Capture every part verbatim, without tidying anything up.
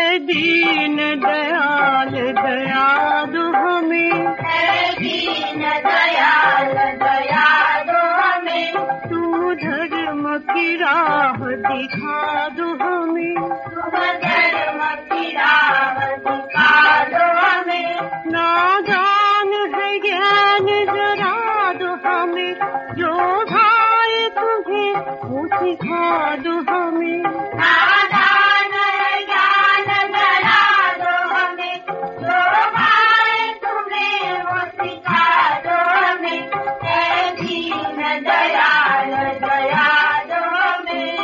है दीन दयाल दया दो हमें, है दीन दयाल दया दो हमें, तुम धर्म की राह दिखा दो हमें, तुम धर्म की राह दिखा दो हमें, नादान है ज्ञान जरा दो हमें, जो भाए तुम्हें वो सिखा दो हमें, नादान है ज्ञान जरा दो हमें, जो भाए तुम्हें वो सिखा दो हमें, है दीन दयाल दया दो हमें।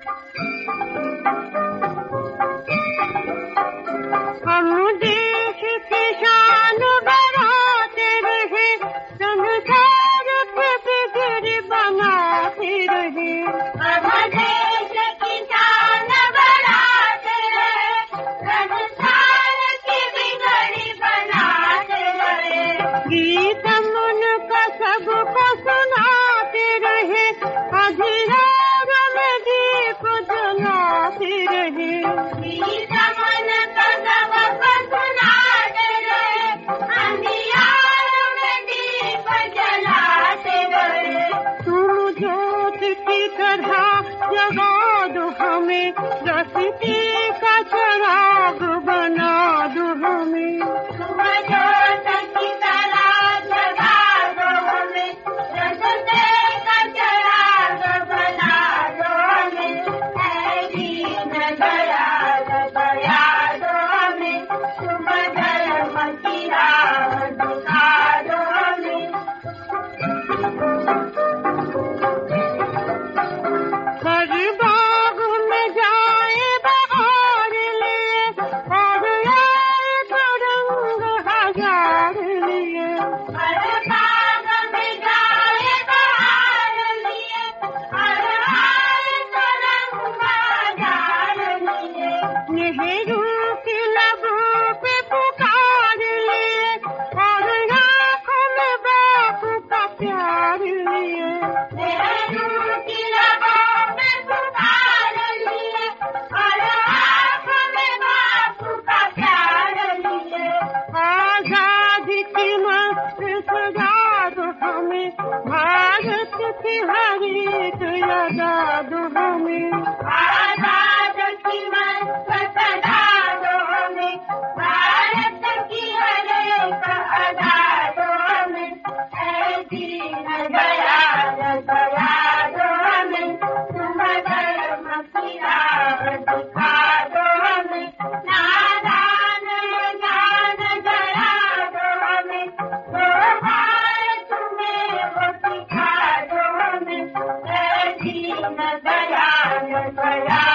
हम देश की शान बढ़ाते रहे, संसार पे बिगड़ बनाते रहे, हम देश की शान बढ़ाते रहे, संसार की बिगड़ी बनाते रहे, गीत मन का सबको सुनाते रहे, अधिराग में दीप जलाते रहे, गीत मन का सबको सुनाते रहे, अंधियार में दीप जलाते रहे, तुम ज्योत की तरह जगा दो हमें, रस्ते का चिराग बना दो हमें, तुम ज्योत की तरह जगा दो हमें, रस्ते का चिराग बना दो हमें, है दीन दयाल दया दो हमें, तुम धर्म की राह दिखा दो हमें। हर बाग में जाए बहार लिए, और आए तो रंग हजार लिए, हर बाग में जाए बहार लिए, हर आए तो रंग बाजार लिए, नेहरू की लबों पे पुकार लिए, और आँखों में बापू का प्यार लिए, नेहरू की लबों पे पुकार लिए, और आँखों में बापू का प्यार लिए, आजादी की मस्त सजा दो हमें, भारत की हर एक याद दो हमें, आजाद की मस्त सदा दो हमें, भारत की हर एक अदा दो हमें, है दीन दयाल दया दो हमें, तुम धर्म की राह दिखा दो हमें, नादान ज्ञान जरा दो हमें, जो भाए तुम्हें वो सिखा दो हमें, है दीन दयाल दया